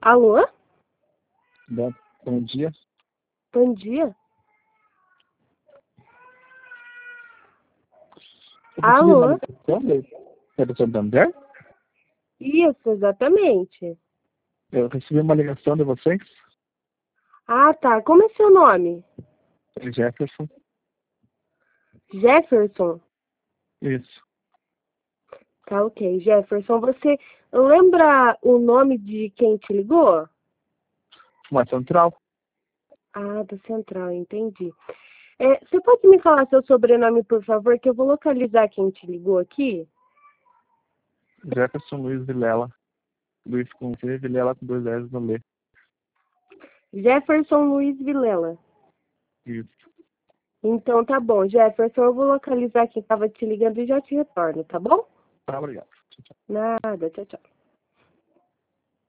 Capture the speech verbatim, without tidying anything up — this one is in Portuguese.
Alô? Bom, bom dia. Bom dia. Eu recebi uma Alô? ligação da é do Santander? Isso, exatamente. Eu recebi uma ligação de vocês. Ah, tá. Como é seu nome? É Jefferson. Jefferson? Isso. Tá, ok. Jefferson, você lembra o nome de quem te ligou? Uma central. Ah, da Central, entendi. É, você pode me falar seu sobrenome, por favor, que eu vou localizar quem te ligou aqui? Jefferson Luiz Vilela. Luiz com V, Vilela com dois S no Lê. Jefferson Luiz Vilela. Isso. Então tá bom, Jefferson, eu vou localizar quem estava te ligando e já te retorno, tá bom? Tá, obrigado. Tchau, tchau. Nada, tchau, tchau.